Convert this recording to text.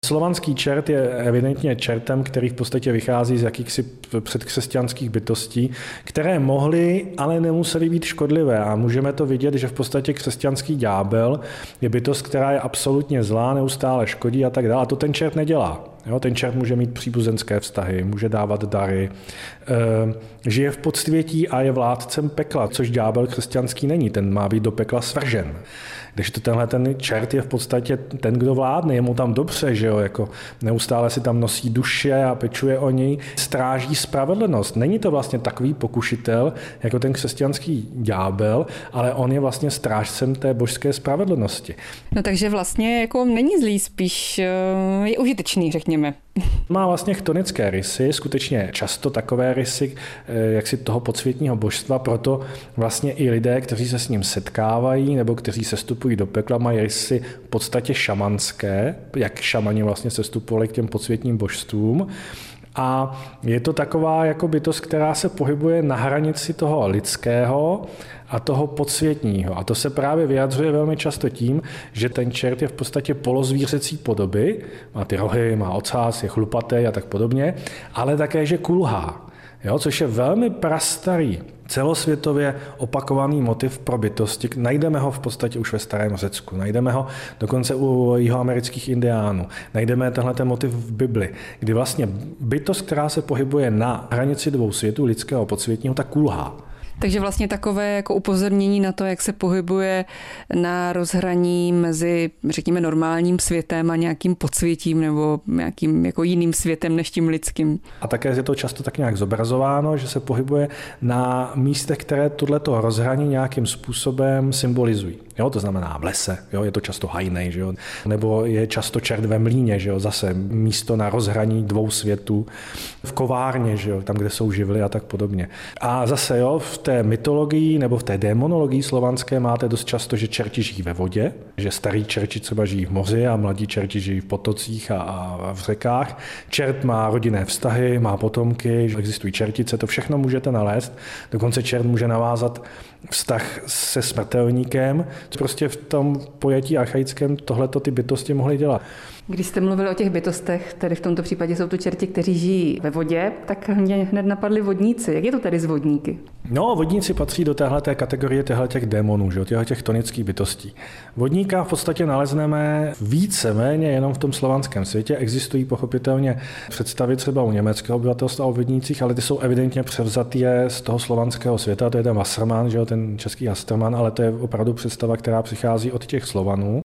Slovanský čert je evidentně čertem, který v podstatě vychází z jakýchsi předkřesťanských bytostí, které mohly, ale nemusely být škodlivé. A můžeme to vidět, že v podstatě křesťanský ďábel je bytost, která je absolutně zlá, neustále škodí a tak dále. A to ten čert nedělá. Jo, ten čert může mít příbuzenské vztahy, může dávat dary, žije v podsvětí a je vládcem pekla, což ďábel křesťanský není, ten má být do pekla svržen. Když tenhle ten čert je v podstatě ten, kdo vládne, je mu tam dobře, že jo, jako neustále si tam nosí duše a pečuje o něj, stráží spravedlnost. Není to vlastně takový pokušitel, jako ten křesťanský ďábel, ale on je vlastně strážcem té božské spravedlnosti. No takže vlastně jako není zlý, spíš je užitečný, řekněme. Má vlastně chtonické rysy, skutečně často takové rysy, jaksi toho podsvětního božstva, proto vlastně i lidé, kteří se s ním setkávají nebo kteří sestupují do pekla, mají rysy v podstatě šamanské, jak šamani vlastně sestupovali k těm podsvětním božstvům. A je to taková jako bytost, která se pohybuje na hranici toho lidského a toho podsvětního. A to se právě vyjadřuje velmi často tím, že ten čert je v podstatě polozvířecí podoby, má ty rohy, má ocás, je chlupatý a tak podobně, ale také, že kulhá. Jo, což je velmi prastarý, celosvětově opakovaný motiv pro bytosti. Najdeme ho v podstatě už ve starém Řecku, najdeme ho dokonce u jihoamerických indiánů, najdeme tenhle motiv v Bibli, kdy vlastně bytost, která se pohybuje na hranici dvou světů, lidského a podsvětního, tak kulhá. Takže vlastně takové jako upozornění na to, jak se pohybuje na rozhraní mezi, řekněme, normálním světem a nějakým podsvětím nebo nějakým jako jiným světem než tím lidským. A také je to často tak nějak zobrazováno, že se pohybuje na místech, které tohleto rozhraní nějakým způsobem symbolizují. Jo, to znamená v lese, jo, je to často hajnej, že jo, nebo je často čert ve mlýně, že jo, zase místo na rozhraní dvou světů, v kovárně, že jo, tam, kde jsou živly a tak podobně. A zase jo, v té mytologii nebo v té démonologii slovanské máte dost často, že čerti žijí ve vodě, že starý čerti třeba žijí v moři a mladí čerti žijí v potocích a v řekách. Čert má rodinné vztahy, má potomky, existují čertice, to všechno můžete nalézt. Dokonce čert může navázat vztah se smrtelníkem. Prostě v tom pojetí archaickém tohleto ty bytosti mohly dělat. Když jste mluvili o těch bytostech, tedy v tomto případě jsou to čerti, kteří žijí ve vodě, tak mě hned napadli vodníci. Jak je to tedy s vodníky? No, vodníci patří do téhleté kategorie těch démonů, těch chtonických bytostí. Vodníka v podstatě nalezneme víceméně jenom v tom slovanském světě. Existují pochopitelně představy třeba u německého obyvatelstva o vodnících, ale ty jsou evidentně převzaté z toho slovanského světa. To je ten Wassermann, že jo, ten český Wassermann, ale to je opravdu představa, která přichází od těch Slovanů.